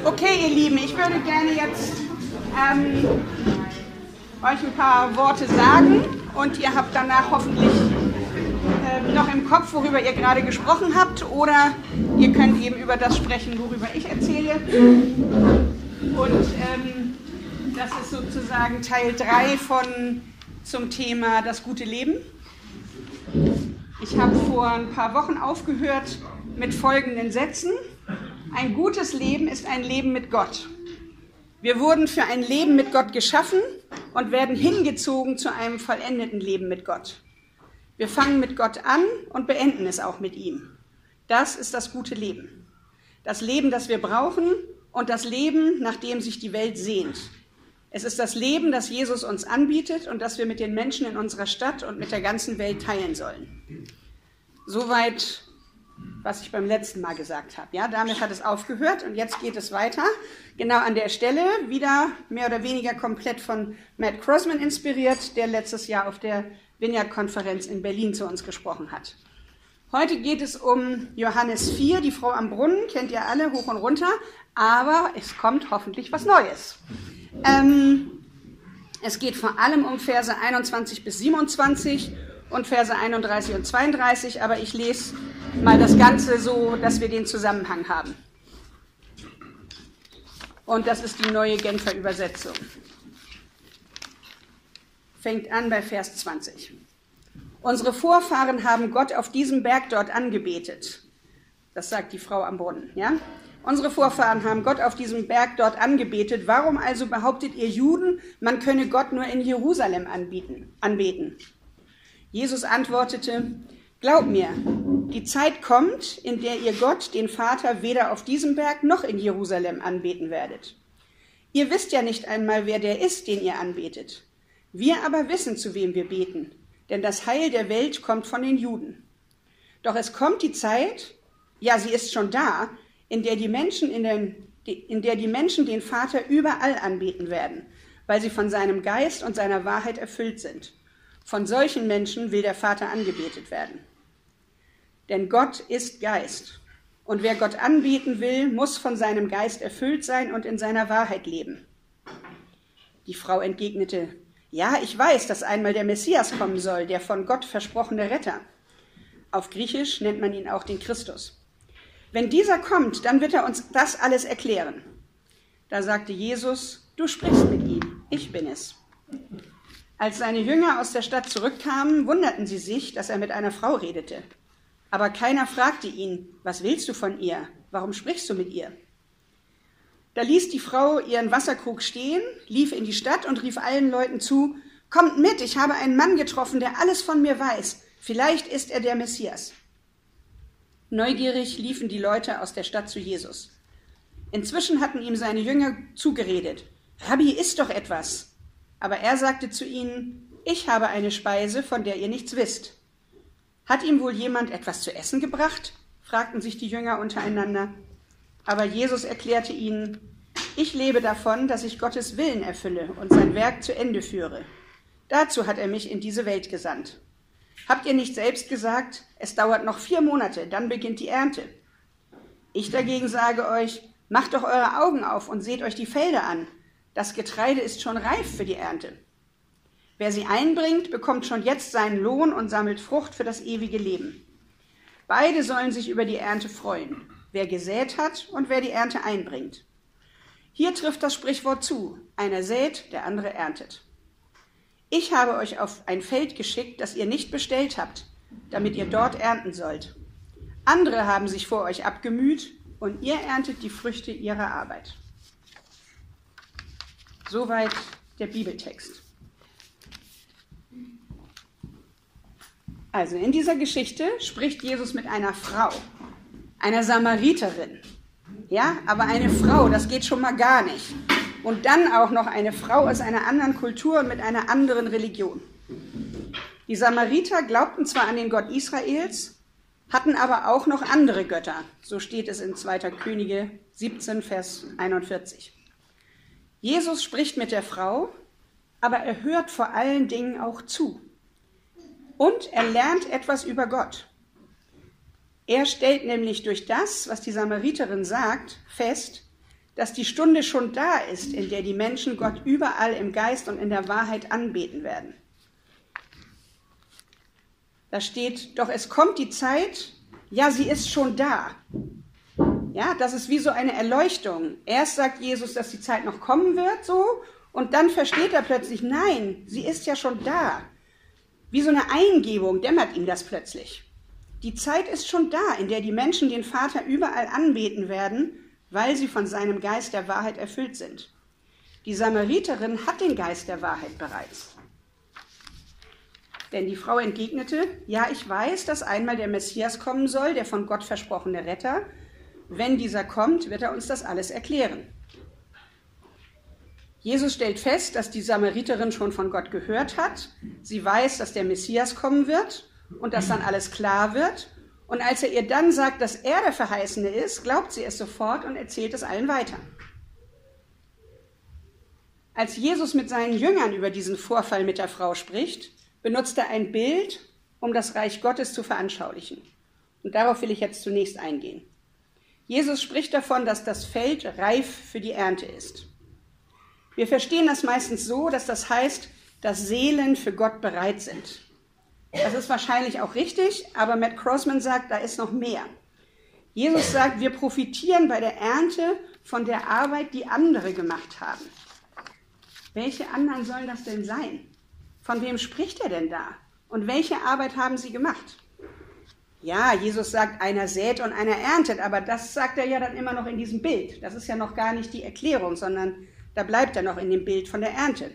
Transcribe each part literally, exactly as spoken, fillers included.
Okay, ihr Lieben, ich würde gerne jetzt ähm, euch ein paar Worte sagen und ihr habt danach hoffentlich äh, noch im Kopf, worüber ihr gerade gesprochen habt, oder ihr könnt eben über das sprechen, worüber ich erzähle. Und ähm, das ist sozusagen Teil drei von zum Thema das gute Leben. Ich habe vor ein paar Wochen aufgehört mit folgenden Sätzen. Ein gutes Leben ist ein Leben mit Gott. Wir wurden für ein Leben mit Gott geschaffen und werden hingezogen zu einem vollendeten Leben mit Gott. Wir fangen mit Gott an und beenden es auch mit ihm. Das ist das gute Leben. Das Leben, das wir brauchen und das Leben, nach dem sich die Welt sehnt. Es ist das Leben, das Jesus uns anbietet und das wir mit den Menschen in unserer Stadt und mit der ganzen Welt teilen sollen. Soweit, was ich beim letzten Mal gesagt habe. Ja, damit hat es aufgehört und jetzt geht es weiter. Genau an der Stelle, wieder mehr oder weniger komplett von Matt Crossman inspiriert, der letztes Jahr auf der Vineyard-Konferenz in Berlin zu uns gesprochen hat. Heute geht es um Johannes vier, die Frau am Brunnen, kennt ihr alle, hoch und runter, aber es kommt hoffentlich was Neues. Ähm, es geht vor allem um Verse einundzwanzig bis siebenundzwanzig und Verse einunddreißig und zweiunddreißig, aber ich lese mal das Ganze so, dass wir den Zusammenhang haben. Und das ist die neue Genfer Übersetzung. Fängt an bei Vers zwanzig. Unsere Vorfahren haben Gott auf diesem Berg dort angebetet. Das sagt die Frau am Brunnen, ja? Unsere Vorfahren haben Gott auf diesem Berg dort angebetet. Warum also behauptet ihr Juden, man könne Gott nur in Jerusalem anbieten, anbeten? Jesus antwortete, glaub mir, die Zeit kommt, in der ihr Gott, den Vater, weder auf diesem Berg noch in Jerusalem anbeten werdet. Ihr wisst ja nicht einmal, wer der ist, den ihr anbetet. Wir aber wissen, zu wem wir beten, denn das Heil der Welt kommt von den Juden. Doch es kommt die Zeit, ja, sie ist schon da, in der die Menschen, in den, in der die Menschen den Vater überall anbeten werden, weil sie von seinem Geist und seiner Wahrheit erfüllt sind. Von solchen Menschen will der Vater angebetet werden. Denn Gott ist Geist. Und wer Gott anbeten will, muss von seinem Geist erfüllt sein und in seiner Wahrheit leben. Die Frau entgegnete, ja, ich weiß, dass einmal der Messias kommen soll, der von Gott versprochene Retter. Auf Griechisch nennt man ihn auch den Christus. Wenn dieser kommt, dann wird er uns das alles erklären. Da sagte Jesus, du sprichst mit ihm, ich bin es. Als seine Jünger aus der Stadt zurückkamen, wunderten sie sich, dass er mit einer Frau redete. Aber keiner fragte ihn, was willst du von ihr? Warum sprichst du mit ihr? Da ließ die Frau ihren Wasserkrug stehen, lief in die Stadt und rief allen Leuten zu, kommt mit, ich habe einen Mann getroffen, der alles von mir weiß. Vielleicht ist er der Messias. Neugierig liefen die Leute aus der Stadt zu Jesus. Inzwischen hatten ihm seine Jünger zugeredet, Rabbi, iss doch etwas. Aber er sagte zu ihnen, ich habe eine Speise, von der ihr nichts wisst. Hat ihm wohl jemand etwas zu essen gebracht? Fragten sich die Jünger untereinander. Aber Jesus erklärte ihnen, ich lebe davon, dass ich Gottes Willen erfülle und sein Werk zu Ende führe. Dazu hat er mich in diese Welt gesandt. Habt ihr nicht selbst gesagt, es dauert noch vier Monate, dann beginnt die Ernte? Ich dagegen sage euch, macht doch eure Augen auf und seht euch die Felder an. Das Getreide ist schon reif für die Ernte. Wer sie einbringt, bekommt schon jetzt seinen Lohn und sammelt Frucht für das ewige Leben. Beide sollen sich über die Ernte freuen, wer gesät hat und wer die Ernte einbringt. Hier trifft das Sprichwort zu, einer sät, der andere erntet. Ich habe euch auf ein Feld geschickt, das ihr nicht bestellt habt, damit ihr dort ernten sollt. Andere haben sich vor euch abgemüht und ihr erntet die Früchte ihrer Arbeit. Soweit der Bibeltext. Also in dieser Geschichte spricht Jesus mit einer Frau, einer Samariterin. Ja, aber eine Frau, das geht schon mal gar nicht. Und dann auch noch eine Frau aus einer anderen Kultur und mit einer anderen Religion. Die Samariter glaubten zwar an den Gott Israels, hatten aber auch noch andere Götter. So steht es in zweiter Könige siebzehn, Vers einundvierzig. Jesus spricht mit der Frau, aber er hört vor allen Dingen auch zu. Und er lernt etwas über Gott. Er stellt nämlich durch das, was die Samariterin sagt, fest, dass die Stunde schon da ist, in der die Menschen Gott überall im Geist und in der Wahrheit anbeten werden. Da steht, doch es kommt die Zeit, ja, sie ist schon da. Ja, das ist wie so eine Erleuchtung. Erst sagt Jesus, dass die Zeit noch kommen wird, so, und dann versteht er plötzlich, nein, sie ist ja schon da. Wie so eine Eingebung dämmert ihm das plötzlich. Die Zeit ist schon da, in der die Menschen den Vater überall anbeten werden, weil sie von seinem Geist der Wahrheit erfüllt sind. Die Samariterin hat den Geist der Wahrheit bereits. Denn die Frau entgegnete, ja, ich weiß, dass einmal der Messias kommen soll, der von Gott versprochene Retter. Wenn dieser kommt, wird er uns das alles erklären. Jesus stellt fest, dass die Samariterin schon von Gott gehört hat. Sie weiß, dass der Messias kommen wird und dass dann alles klar wird. Und als er ihr dann sagt, dass er der Verheißene ist, glaubt sie es sofort und erzählt es allen weiter. Als Jesus mit seinen Jüngern über diesen Vorfall mit der Frau spricht, benutzt er ein Bild, um das Reich Gottes zu veranschaulichen. Und darauf will ich jetzt zunächst eingehen. Jesus spricht davon, dass das Feld reif für die Ernte ist. Wir verstehen das meistens so, dass das heißt, dass Seelen für Gott bereit sind. Das ist wahrscheinlich auch richtig, aber Matt Crossman sagt, da ist noch mehr. Jesus sagt, wir profitieren bei der Ernte von der Arbeit, die andere gemacht haben. Welche anderen sollen das denn sein? Von wem spricht er denn da? Und welche Arbeit haben sie gemacht? Ja, Jesus sagt, einer sät und einer erntet, aber das sagt er ja dann immer noch in diesem Bild. Das ist ja noch gar nicht die Erklärung, sondern da bleibt er noch in dem Bild von der Ernte.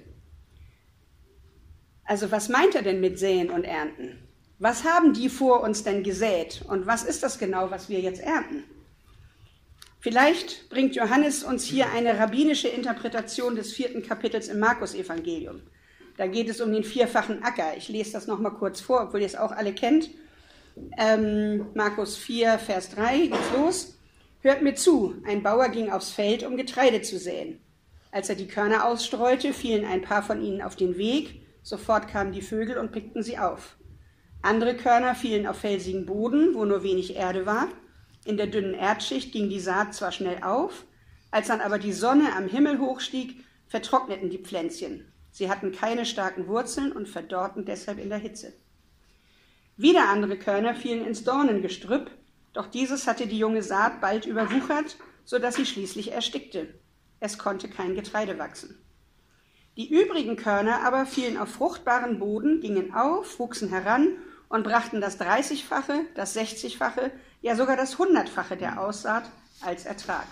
Also was meint er denn mit Säen und Ernten? Was haben die vor uns denn gesät? Und was ist das genau, was wir jetzt ernten? Vielleicht bringt Johannes uns hier eine rabbinische Interpretation des vierten Kapitels im Markus-Evangelium. Da geht es um den vierfachen Acker. Ich lese das nochmal kurz vor, obwohl ihr es auch alle kennt. Ähm, Markus vier, Vers drei, geht's los. Hört mir zu, ein Bauer ging aufs Feld, um Getreide zu säen. Als er die Körner ausstreute, fielen ein paar von ihnen auf den Weg. Sofort kamen die Vögel und pickten sie auf. Andere Körner fielen auf felsigen Boden, wo nur wenig Erde war. In der dünnen Erdschicht ging die Saat zwar schnell auf, als dann aber die Sonne am Himmel hochstieg, vertrockneten die Pflänzchen. Sie hatten keine starken Wurzeln und verdorrten deshalb in der Hitze. Wieder andere Körner fielen ins Dornengestrüpp, doch dieses hatte die junge Saat bald überwuchert, sodass sie schließlich erstickte. Es konnte kein Getreide wachsen. Die übrigen Körner aber fielen auf fruchtbaren Boden, gingen auf, wuchsen heran und brachten das dreißigfache, das sechzigfache, ja sogar das hundertfache der Aussaat als Ertrag.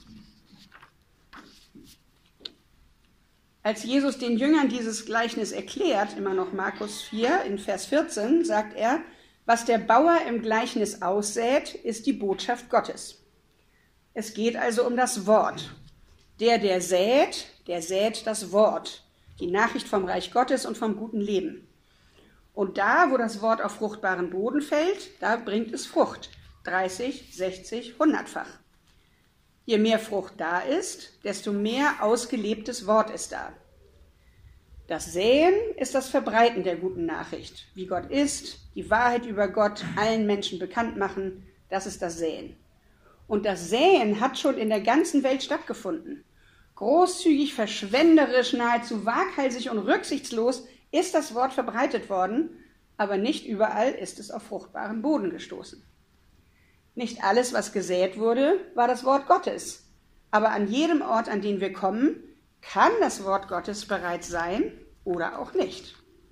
Als Jesus den Jüngern dieses Gleichnis erklärt, immer noch Markus vier in Vers vierzehn, sagt er, was der Bauer im Gleichnis aussät, ist die Botschaft Gottes. Es geht also um das Wort. Der, der sät, der sät das Wort, die Nachricht vom Reich Gottes und vom guten Leben. Und da, wo das Wort auf fruchtbaren Boden fällt, da bringt es Frucht, dreißig, sechzig, hundertfach. Je mehr Frucht da ist, desto mehr ausgelebtes Wort ist da. Das Säen ist das Verbreiten der guten Nachricht, wie Gott ist, die Wahrheit über Gott allen Menschen bekannt machen, das ist das Säen. Und das Säen hat schon in der ganzen Welt stattgefunden. Großzügig, verschwenderisch, nahezu waghalsig und rücksichtslos ist das Wort verbreitet worden, aber nicht überall ist es auf fruchtbaren Boden gestoßen. Nicht alles, was gesät wurde, war das Wort Gottes. Aber an jedem Ort, an den wir kommen, kann das Wort Gottes bereits sein oder auch nicht.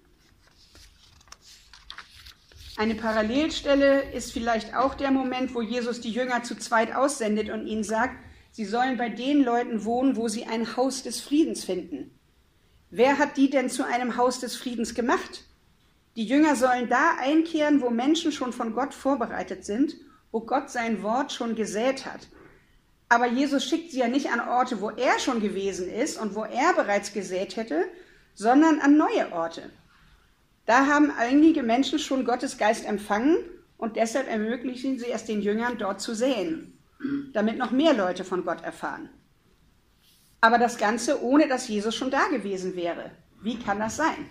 Eine Parallelstelle ist vielleicht auch der Moment, wo Jesus die Jünger zu zweit aussendet und ihnen sagt, sie sollen bei den Leuten wohnen, wo sie ein Haus des Friedens finden. Wer hat die denn zu einem Haus des Friedens gemacht? Die Jünger sollen da einkehren, wo Menschen schon von Gott vorbereitet sind, wo Gott sein Wort schon gesät hat. Aber Jesus schickt sie ja nicht an Orte, wo er schon gewesen ist und wo er bereits gesät hätte, sondern an neue Orte. Da haben einige Menschen schon Gottes Geist empfangen und deshalb ermöglichen sie es den Jüngern, dort zu säen, damit noch mehr Leute von Gott erfahren. Aber das Ganze, ohne dass Jesus schon da gewesen wäre. Wie kann das sein?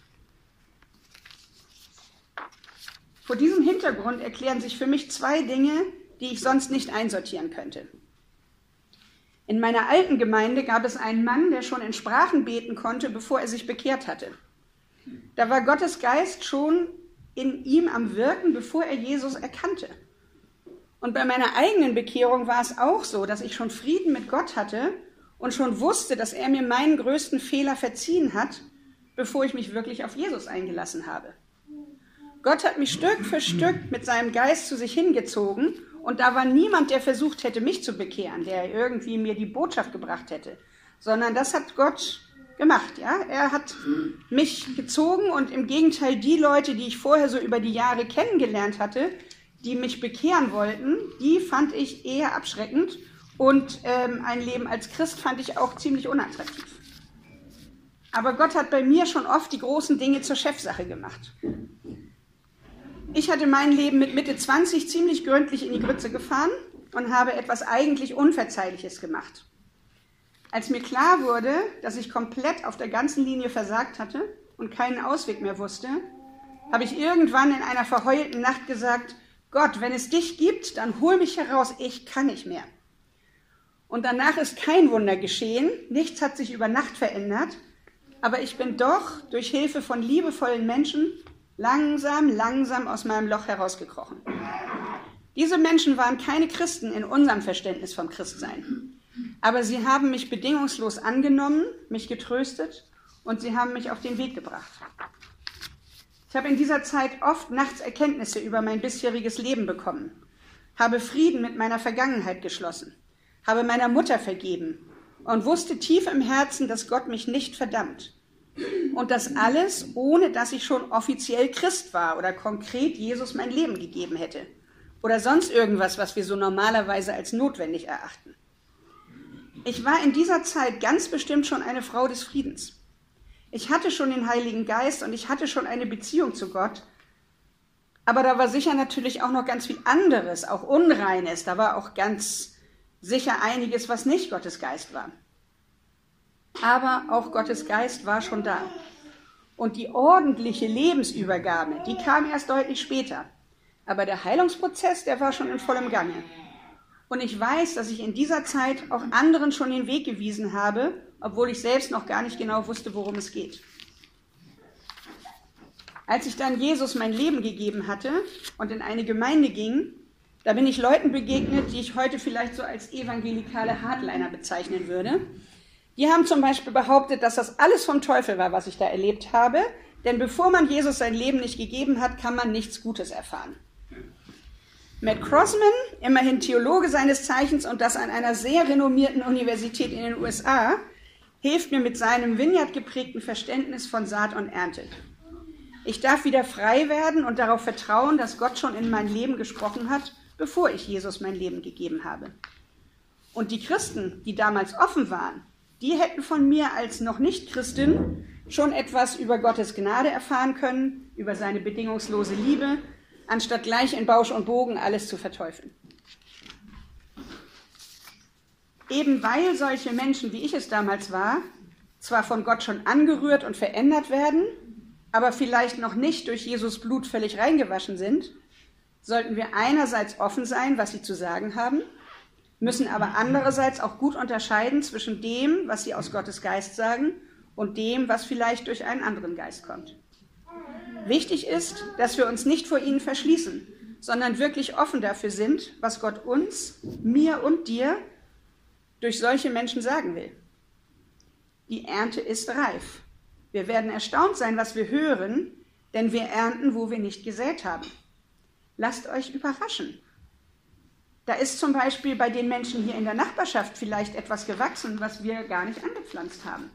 Vor diesem Hintergrund erklären sich für mich zwei Dinge, die ich sonst nicht einsortieren könnte. In meiner alten Gemeinde gab es einen Mann, der schon in Sprachen beten konnte, bevor er sich bekehrt hatte. Da war Gottes Geist schon in ihm am Wirken, bevor er Jesus erkannte. Und bei meiner eigenen Bekehrung war es auch so, dass ich schon Frieden mit Gott hatte und schon wusste, dass er mir meinen größten Fehler verziehen hat, bevor ich mich wirklich auf Jesus eingelassen habe. Gott hat mich Stück für Stück mit seinem Geist zu sich hingezogen und da war niemand, der versucht hätte, mich zu bekehren, der irgendwie mir die Botschaft gebracht hätte, sondern das hat Gott gemacht. Ja? Er hat mich gezogen und im Gegenteil die Leute, die ich vorher so über die Jahre kennengelernt hatte, die mich bekehren wollten, die fand ich eher abschreckend und ähm, ein Leben als Christ fand ich auch ziemlich unattraktiv. Aber Gott hat bei mir schon oft die großen Dinge zur Chefsache gemacht. Ich hatte mein Leben mit Mitte zwanzig ziemlich gründlich in die Grütze gefahren und habe etwas eigentlich Unverzeihliches gemacht. Als mir klar wurde, dass ich komplett auf der ganzen Linie versagt hatte und keinen Ausweg mehr wusste, habe ich irgendwann in einer verheulten Nacht gesagt, Gott, wenn es dich gibt, dann hol mich heraus, ich kann nicht mehr. Und danach ist kein Wunder geschehen, nichts hat sich über Nacht verändert, aber ich bin doch durch Hilfe von liebevollen Menschen langsam, langsam aus meinem Loch herausgekrochen. Diese Menschen waren keine Christen in unserem Verständnis vom Christsein, aber sie haben mich bedingungslos angenommen, mich getröstet und sie haben mich auf den Weg gebracht. Ich habe in dieser Zeit oft nachts Erkenntnisse über mein bisheriges Leben bekommen, habe Frieden mit meiner Vergangenheit geschlossen, habe meiner Mutter vergeben und wusste tief im Herzen, dass Gott mich nicht verdammt. Und das alles, ohne dass ich schon offiziell Christ war oder konkret Jesus mein Leben gegeben hätte. Oder sonst irgendwas, was wir so normalerweise als notwendig erachten. Ich war in dieser Zeit ganz bestimmt schon eine Frau des Friedens. Ich hatte schon den Heiligen Geist und ich hatte schon eine Beziehung zu Gott. Aber da war sicher natürlich auch noch ganz viel anderes, auch Unreines. Da war auch ganz sicher einiges, was nicht Gottes Geist war. Aber auch Gottes Geist war schon da. Und die ordentliche Lebensübergabe, die kam erst deutlich später. Aber der Heilungsprozess, der war schon in vollem Gange. Und ich weiß, dass ich in dieser Zeit auch anderen schon den Weg gewiesen habe, obwohl ich selbst noch gar nicht genau wusste, worum es geht. Als ich dann Jesus mein Leben gegeben hatte und in eine Gemeinde ging, da bin ich Leuten begegnet, die ich heute vielleicht so als evangelikale Hardliner bezeichnen würde. Die haben zum Beispiel behauptet, dass das alles vom Teufel war, was ich da erlebt habe, denn bevor man Jesus sein Leben nicht gegeben hat, kann man nichts Gutes erfahren. Matt Crossman, immerhin Theologe seines Zeichens und das an einer sehr renommierten Universität in den U S A, hilft mir mit seinem Vineyard geprägten Verständnis von Saat und Ernte. Ich darf wieder frei werden und darauf vertrauen, dass Gott schon in mein Leben gesprochen hat, bevor ich Jesus mein Leben gegeben habe. Und die Christen, die damals offen waren, die hätten von mir als noch nicht Christin schon etwas über Gottes Gnade erfahren können, über seine bedingungslose Liebe, anstatt gleich in Bausch und Bogen alles zu verteufeln. Eben weil solche Menschen, wie ich es damals war, zwar von Gott schon angerührt und verändert werden, aber vielleicht noch nicht durch Jesus Blut völlig reingewaschen sind, sollten wir einerseits offen sein, was sie zu sagen haben, müssen aber andererseits auch gut unterscheiden zwischen dem, was sie aus Gottes Geist sagen, und dem, was vielleicht durch einen anderen Geist kommt. Wichtig ist, dass wir uns nicht vor ihnen verschließen, sondern wirklich offen dafür sind, was Gott uns, mir und dir durch solche Menschen sagen will. Die Ernte ist reif. Wir werden erstaunt sein, was wir hören, denn wir ernten, wo wir nicht gesät haben. Lasst euch überraschen. Da ist zum Beispiel bei den Menschen hier in der Nachbarschaft vielleicht etwas gewachsen, was wir gar nicht angepflanzt haben.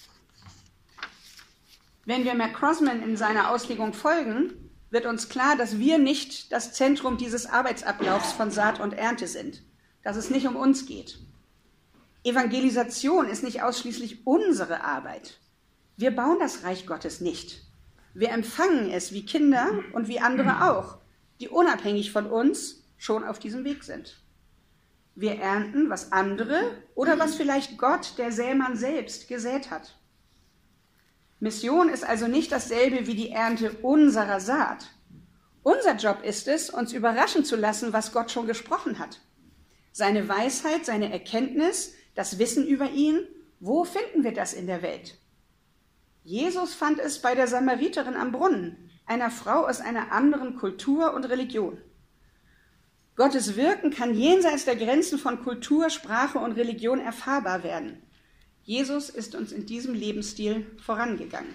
Wenn wir Matt Crossman in seiner Auslegung folgen, wird uns klar, dass wir nicht das Zentrum dieses Arbeitsablaufs von Saat und Ernte sind, dass es nicht um uns geht. Evangelisation ist nicht ausschließlich unsere Arbeit. Wir bauen das Reich Gottes nicht. Wir empfangen es wie Kinder und wie andere auch, die unabhängig von uns schon auf diesem Weg sind. Wir ernten, was andere oder was vielleicht Gott, der Sämann selbst, gesät hat. Mission ist also nicht dasselbe wie die Ernte unserer Saat. Unser Job ist es, uns überraschen zu lassen, was Gott schon gesprochen hat. Seine Weisheit, seine Erkenntnis, das Wissen über ihn, wo finden wir das in der Welt? Jesus fand es bei der Samariterin am Brunnen, einer Frau aus einer anderen Kultur und Religion. Gottes Wirken kann jenseits der Grenzen von Kultur, Sprache und Religion erfahrbar werden. Jesus ist uns in diesem Lebensstil vorangegangen.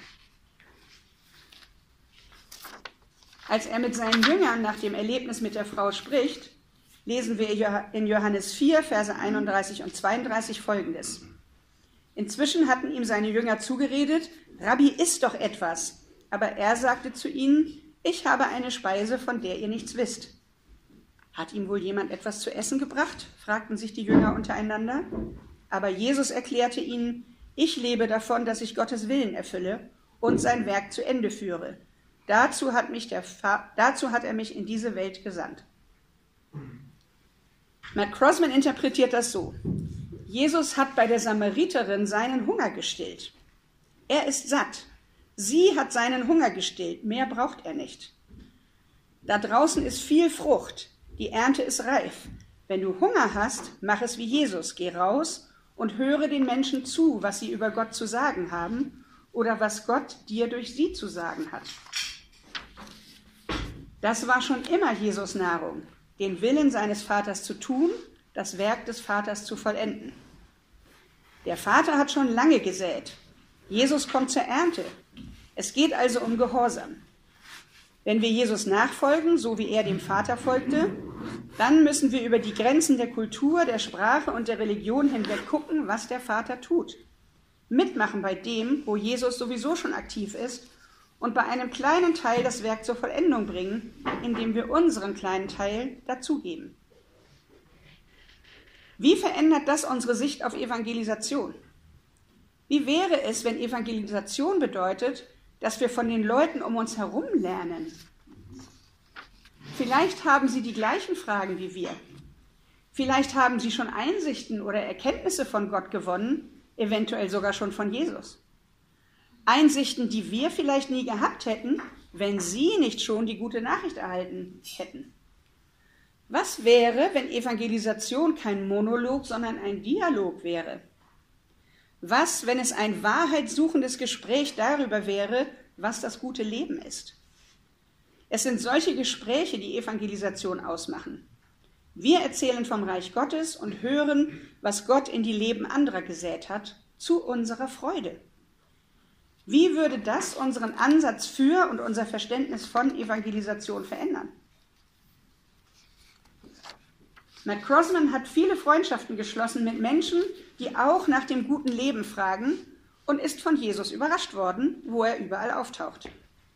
Als er mit seinen Jüngern nach dem Erlebnis mit der Frau spricht, lesen wir in Johannes vier, Verse einunddreißig und zweiunddreißig Folgendes. Inzwischen hatten ihm seine Jünger zugeredet, Rabbi, iss doch etwas. Aber er sagte zu ihnen, ich habe eine Speise, von der ihr nichts wisst. Hat ihm wohl jemand etwas zu essen gebracht? Fragten sich die Jünger untereinander. Aber Jesus erklärte ihnen, ich lebe davon, dass ich Gottes Willen erfülle und sein Werk zu Ende führe. Dazu hat, mich der Fa- dazu hat er mich in diese Welt gesandt. Matt Crossman interpretiert das so. Jesus hat bei der Samariterin seinen Hunger gestillt. Er ist satt. Sie hat seinen Hunger gestillt. Mehr braucht er nicht. Da draußen ist viel Frucht. Die Ernte ist reif. Wenn du Hunger hast, mach es wie Jesus. Geh raus und höre den Menschen zu, was sie über Gott zu sagen haben oder was Gott dir durch sie zu sagen hat. Das war schon immer Jesus Nahrung, den Willen seines Vaters zu tun, das Werk des Vaters zu vollenden. Der Vater hat schon lange gesät. Jesus kommt zur Ernte. Es geht also um Gehorsam. Wenn wir Jesus nachfolgen, so wie er dem Vater folgte, dann müssen wir über die Grenzen der Kultur, der Sprache und der Religion hinweg gucken, was der Vater tut. Mitmachen bei dem, wo Jesus sowieso schon aktiv ist, und bei einem kleinen Teil das Werk zur Vollendung bringen, indem wir unseren kleinen Teil dazugeben. Wie verändert das unsere Sicht auf Evangelisation? Wie wäre es, wenn Evangelisation bedeutet, dass wir von den Leuten um uns herum lernen? Vielleicht haben sie die gleichen Fragen wie wir. Vielleicht haben sie schon Einsichten oder Erkenntnisse von Gott gewonnen, eventuell sogar schon von Jesus. Einsichten, die wir vielleicht nie gehabt hätten, wenn sie nicht schon die gute Nachricht erhalten hätten. Was wäre, wenn Evangelisation kein Monolog, sondern ein Dialog wäre? Was, wenn es ein wahrheitssuchendes Gespräch darüber wäre, was das gute Leben ist? Es sind solche Gespräche, die Evangelisation ausmachen. Wir erzählen vom Reich Gottes und hören, was Gott in die Leben anderer gesät hat, zu unserer Freude. Wie würde das unseren Ansatz für und unser Verständnis von Evangelisation verändern? Matt Crossman hat viele Freundschaften geschlossen mit Menschen, die auch nach dem guten Leben fragen und ist von Jesus überrascht worden, wo er überall auftaucht.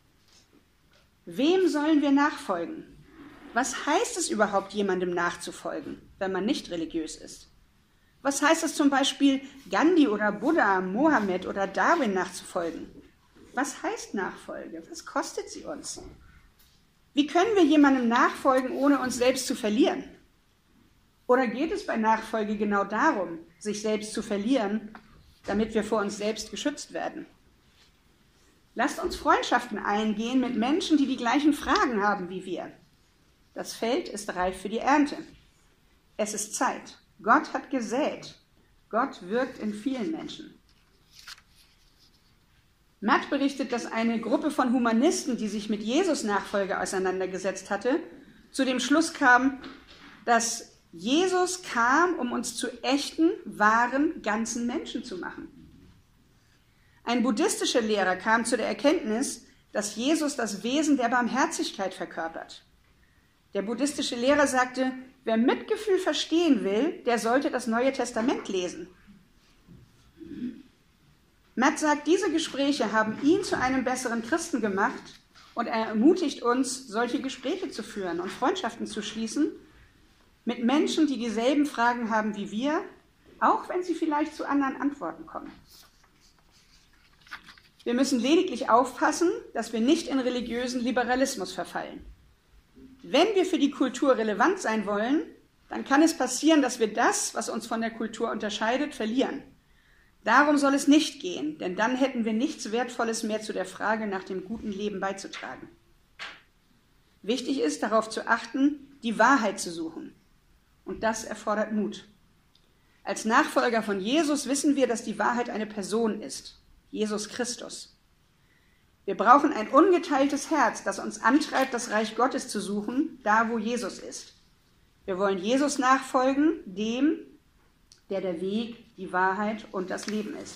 Wem sollen wir nachfolgen? Was heißt es überhaupt, jemandem nachzufolgen, wenn man nicht religiös ist? Was heißt es zum Beispiel, Gandhi oder Buddha, Mohammed oder Darwin nachzufolgen? Was heißt Nachfolge? Was kostet sie uns? Wie können wir jemandem nachfolgen, ohne uns selbst zu verlieren? Oder geht es bei Nachfolge genau darum, sich selbst zu verlieren, damit wir vor uns selbst geschützt werden? Lasst uns Freundschaften eingehen mit Menschen, die die gleichen Fragen haben wie wir. Das Feld ist reif für die Ernte. Es ist Zeit. Gott hat gesät. Gott wirkt in vielen Menschen. Matt berichtet, dass eine Gruppe von Humanisten, die sich mit Jesus-Nachfolge auseinandergesetzt hatte, zu dem Schluss kam, dass Jesus kam, um uns zu echten, wahren, ganzen Menschen zu machen. Ein buddhistischer Lehrer kam zu der Erkenntnis, dass Jesus das Wesen der Barmherzigkeit verkörpert. Der buddhistische Lehrer sagte, wer Mitgefühl verstehen will, der sollte das Neue Testament lesen. Matt sagt, diese Gespräche haben ihn zu einem besseren Christen gemacht und er ermutigt uns, solche Gespräche zu führen und Freundschaften zu schließen mit Menschen, die dieselben Fragen haben wie wir, auch wenn sie vielleicht zu anderen Antworten kommen. Wir müssen lediglich aufpassen, dass wir nicht in religiösen Liberalismus verfallen. Wenn wir für die Kultur relevant sein wollen, dann kann es passieren, dass wir das, was uns von der Kultur unterscheidet, verlieren. Darum soll es nicht gehen, denn dann hätten wir nichts Wertvolles mehr zu der Frage nach dem guten Leben beizutragen. Wichtig ist, darauf zu achten, die Wahrheit zu suchen. Und das erfordert Mut. Als Nachfolger von Jesus wissen wir, dass die Wahrheit eine Person ist, Jesus Christus. Wir brauchen ein ungeteiltes Herz, das uns antreibt, das Reich Gottes zu suchen, da wo Jesus ist. Wir wollen Jesus nachfolgen, dem, der der Weg, die Wahrheit und das Leben ist.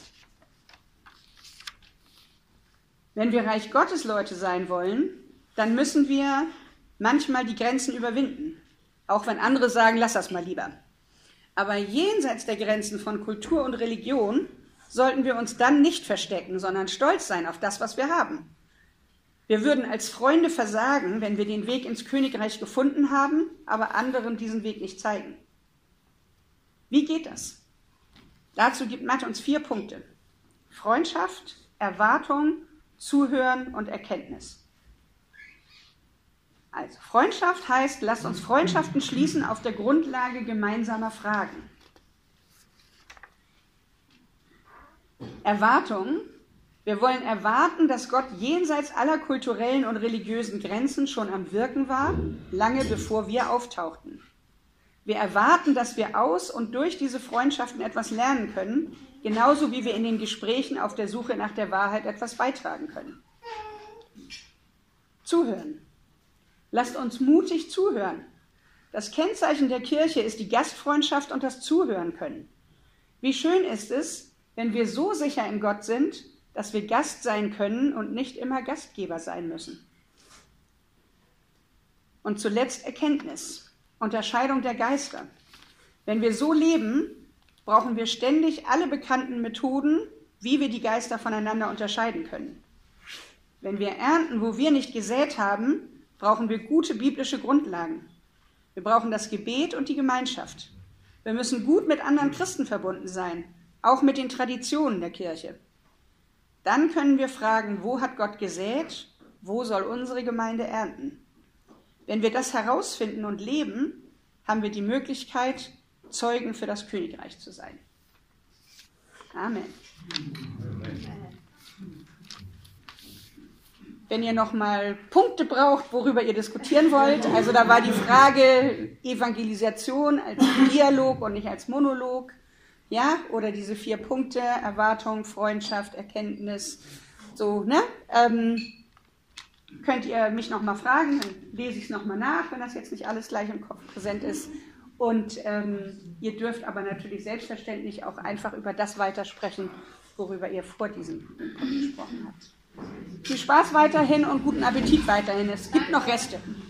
Wenn wir Reich Gottes Leute sein wollen, dann müssen wir manchmal die Grenzen überwinden, auch wenn andere sagen, lass das mal lieber. Aber jenseits der Grenzen von Kultur und Religion sollten wir uns dann nicht verstecken, sondern stolz sein auf das, was wir haben. Wir würden als Freunde versagen, wenn wir den Weg ins Königreich gefunden haben, aber anderen diesen Weg nicht zeigen. Wie geht das? Dazu gibt Mathe uns vier Punkte. Freundschaft, Erwartung, Zuhören und Erkenntnis. Also Freundschaft heißt, lasst uns Freundschaften schließen auf der Grundlage gemeinsamer Fragen. Erwartung. Wir wollen erwarten, dass Gott jenseits aller kulturellen und religiösen Grenzen schon am Wirken war, lange bevor wir auftauchten. Wir erwarten, dass wir aus und durch diese Freundschaften etwas lernen können, genauso wie wir in den Gesprächen auf der Suche nach der Wahrheit etwas beitragen können. Zuhören. Lasst uns mutig zuhören. Das Kennzeichen der Kirche ist die Gastfreundschaft und das Zuhören können. Wie schön ist es, wenn wir so sicher in Gott sind, dass wir Gast sein können und nicht immer Gastgeber sein müssen. Und zuletzt Erkenntnis, Unterscheidung der Geister. Wenn wir so leben, brauchen wir ständig alle bekannten Methoden, wie wir die Geister voneinander unterscheiden können. Wenn wir ernten, wo wir nicht gesät haben, brauchen wir gute biblische Grundlagen. Wir brauchen das Gebet und die Gemeinschaft. Wir müssen gut mit anderen Christen verbunden sein, auch mit den Traditionen der Kirche. Dann können wir fragen, wo hat Gott gesät, wo soll unsere Gemeinde ernten? Wenn wir das herausfinden und leben, haben wir die Möglichkeit, Zeugen für das Königreich zu sein. Amen. Wenn ihr nochmal Punkte braucht, worüber ihr diskutieren wollt, also da war die Frage Evangelisation als Dialog und nicht als Monolog, ja, oder diese vier Punkte, Erwartung, Freundschaft, Erkenntnis, so, ne, ähm, könnt ihr mich nochmal fragen, dann lese ich es nochmal nach, wenn das jetzt nicht alles gleich im Kopf präsent ist. Und ähm, ihr dürft aber natürlich selbstverständlich auch einfach über das weitersprechen, worüber ihr vor diesem Punkt gesprochen habt. Viel Spaß weiterhin und guten Appetit weiterhin. Es gibt noch Reste.